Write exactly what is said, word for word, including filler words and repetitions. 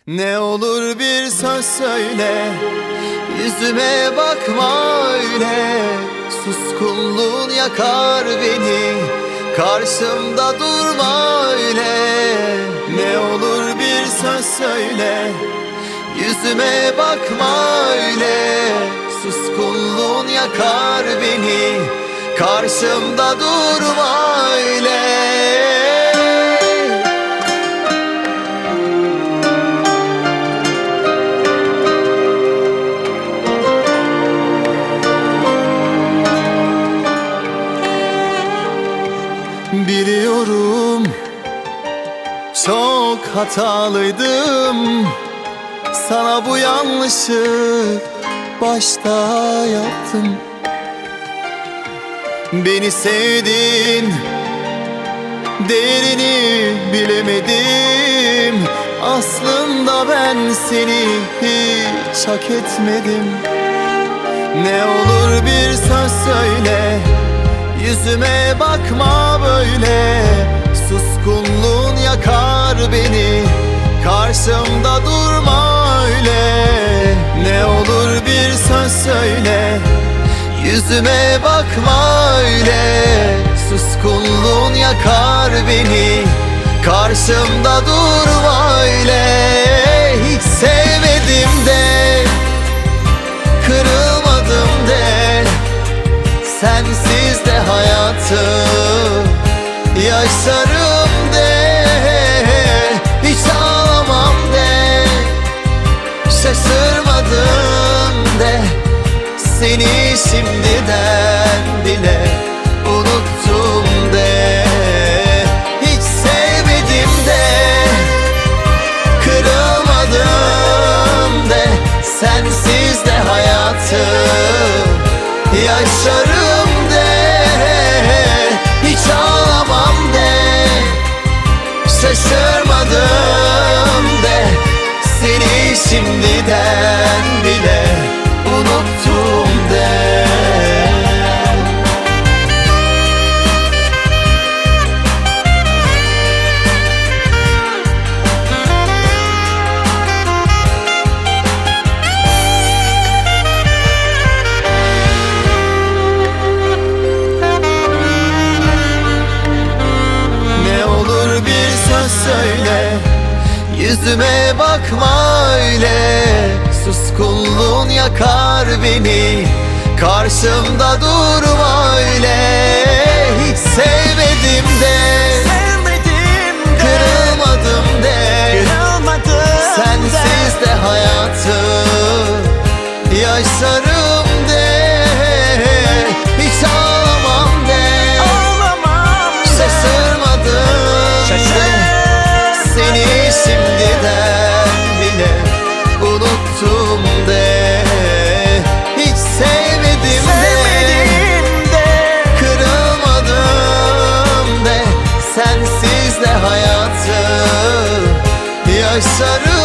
Ne olur bir söz söyle, yüzüme bakma öyle. Suskunluğun yakar beni, karşımda durma öyle. Ne olur bir söz söyle, yüzüme bakma öyle. Suskunluğun yakar beni, karşımda durma öyle. Biliyorum çok hatalıydım, sana bu yanlışı başta yaptım. Beni sevdin, değerini bilemedim. Aslında ben seni hiç hak etmedim. Ne olur bir söz söyle, yüzüme bakma böyle. Suskunluğun yakar beni, karşımda durma öyle. Ne olur bir söz söyle, yüzüme bakma öyle. Suskunluğun yakar beni, karşımda durma öyle. Hiç sevmedim de, kırılmadım de, sensiz de hayatı yaşarım de. Hiç ağlamam de, şaşırmadım de, seni şimdiden bile unuttum de. Hiç sevmedim de, kırılmadım de, sensiz de hayatı yaşarım de. Hiç ağlamam de, şaşırmadım de, seni şimdiden bile unuttum de. Söyle, yüzüme bakma öyle. Suskunluğun yakar beni, karşımda durma öyle. Hiç sevmedim de, kırılmadım de, sensiz de hayatı yaşarım de. Hiç ağlamam de, şaşırmadım de, seni şimdiden bile unuttum de. Hiç sevmedim de, kırılmadım de, sensiz de hayatı yaşarım.